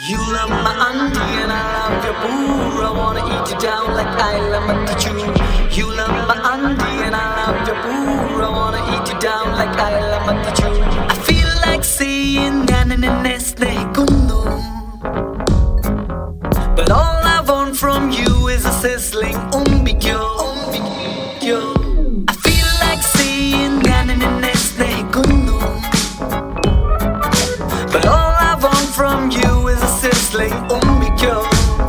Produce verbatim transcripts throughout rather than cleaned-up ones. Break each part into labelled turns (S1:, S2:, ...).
S1: You love my auntie and I love your boo. I wanna eat you down like I love my teacher. You love my auntie and I love your boo. I wanna eat you down like I love my teacher. I feel like saying nanan nesne kundu, but all I want from you is a sizzling umbikyo. Umbikyo. I feel like saying nanan nesne kundu, but all I want from you is a sizzling umbikyo.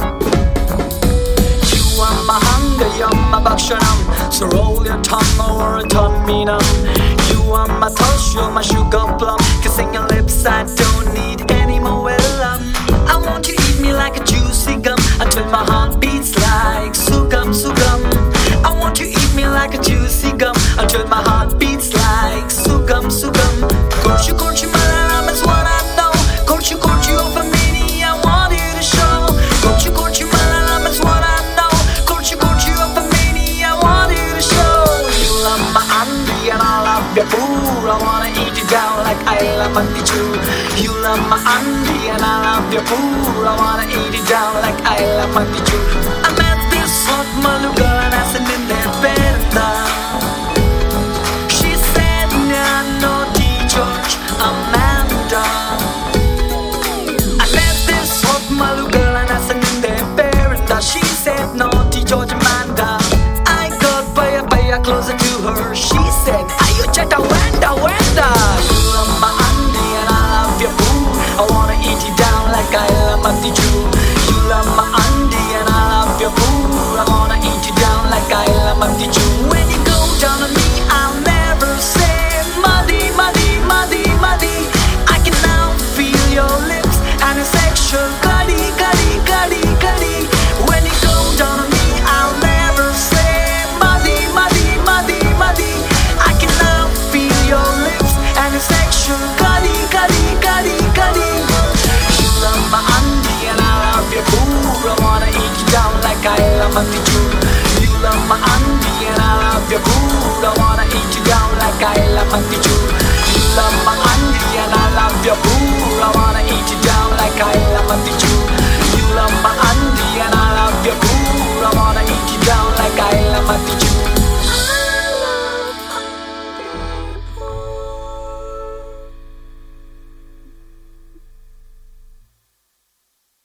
S1: You are my hunger, you're my bakshanam, so roll your tongue over a tummy numb. You are my touch, you're my sugar plum, kissing your lips I don't need any more well um. I want you to eat me like a juicy gum until my heart beats like sugam sugam. I want you to eat me like a juicy gum until my heart beats like sugam sugam. Kochi kochi malaram is what I know. Kochi kochi over many I want you to show. Kochi kochi malaram is what I know. Kochi kochi over many I want you to show. You love my auntie and I love your boo. I wanna eat you down like I love my teacher. You love my auntie and I love your boo. I wanna eat you down like I love my teacher. I met this hot Malu girl and I said in their bed now. She said nah, no George Amanda. I met this hot Malu girl and I said in their bed. She said naughty George Amanda. I got by by closer to her. She said, are you Cheta Wenda Wenda? You love my auntie and I love your boo. I wanna eat you down like I love my teacher. You love my auntie and I love your boo. I wanna eat you down like I love my teacher. When you go down on me, I'll never say muddy, muddy, muddy, muddy. I can now feel your lips and your sexual gutty, gutty, gutty, gutty. When you go down on me, I'll never say muddy, muddy, muddy, muddy. I can now feel your lips and your sexual gutty, gutty, gutty, gutty. You love my auntie and I love your boo. I wanna eat you down like I love my teacher.